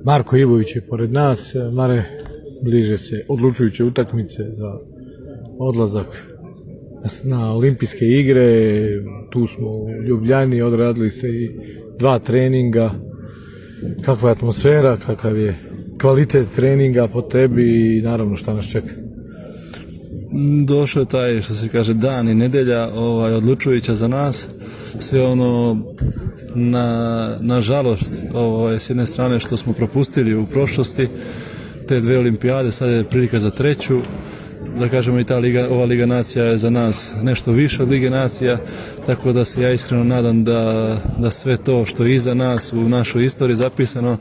Marko Ivović je pored nas. Mare, bliže se odlučujuće utakmice za odlazak na olimpijske igre. Tu smo u Ljubljani, odradili ste i 2 treninga. Kakva je atmosfera, kakav je kvalitet treninga po tebi i naravno šta nas čeka? Došao je taj, što se kaže, dan i nedelja odlučujuća za nas. Sve ono, na žalost, s jedne strane što smo propustili u prošlosti, te 2 olimpijade, sad je prilika za 3. Da kažemo, i ova Liga nacija je za nas nešto više od Lige nacija, tako da se ja iskreno nadam da sve to što je iza nas u našoj istoriji zapisano,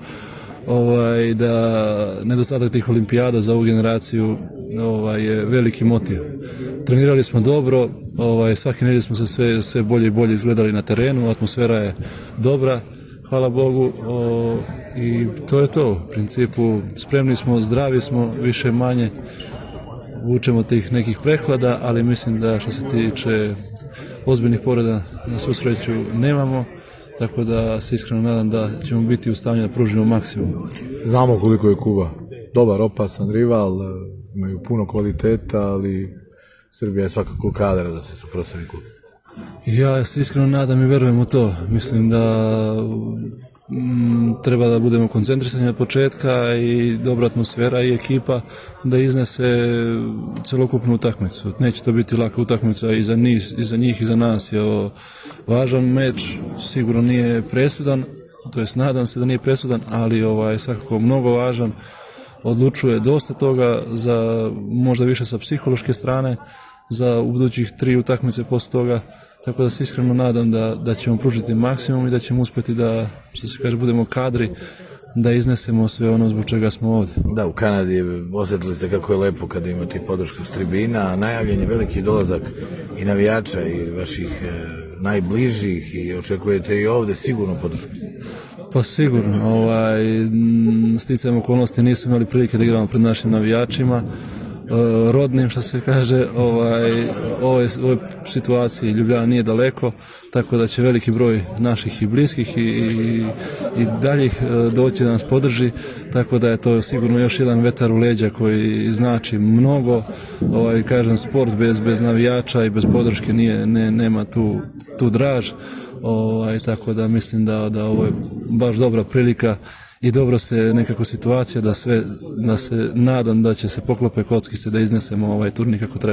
da nedostatak tih olimpijada za ovu generaciju je veliki motiv. Trenirali smo dobro, svaki nedjelj smo se sve bolje i bolje izgledali na terenu, atmosfera je dobra, hvala Bogu, i to je to. U principu spremni smo, zdravi smo, više manje vučemo tih nekih prehlada, ali mislim da što se tiče ozbiljnih povreda na svu sreću nemamo, tako da se iskreno nadam da ćemo biti u stanju da pružimo maksimum. Znamo koliko je Kuba dobar, opasan rival, imaju puno kvaliteta, ali Srbija je svakako kadra da se suprotstavi Kubi. Ja se iskreno nadam i verujem u to. Mislim da treba da budemo koncentrisani od početka i dobra atmosfera i ekipa da iznese celokupnu utakmicu. Neće to biti laka utakmica i za njih i za nas je ovo važan meč, sigurno nije presudan, to jest nadam se da nije presudan, ali svakako mnogo važan, odlučuje dosta toga, za možda više sa psihološke strane, za budućih 3 utakmice posle toga. Tako da se iskreno nadam da ćemo pružiti maksimum i da ćemo uspjeti da, što se kaže, budemo kadri da iznesemo sve ono zbog čega smo ovdje. Da, u Kanadi osjetili ste kako je lepo kada imate podršku s tribina, a najavljen je veliki dolazak i navijača i vaših najbližih i očekujete i ovdje sigurno podršku. Pa sigurno, sticajem okolnosti nismo imali prilike da igramo pred našim navijačima, rodnim, što se kaže, ovoj situaciji Ljubljana nije daleko, tako da će veliki broj naših i bliskih i daljih doći da nas podrži, tako da je to sigurno još jedan vetar u leđa koji znači mnogo. Kažem, sport bez navijača i bez podrške nema tu draž, tako da mislim da ovo je baš dobra prilika i dobro se nekako situacija da se nadam da će se poklope kockice da iznesemo ovaj turnir kako treba.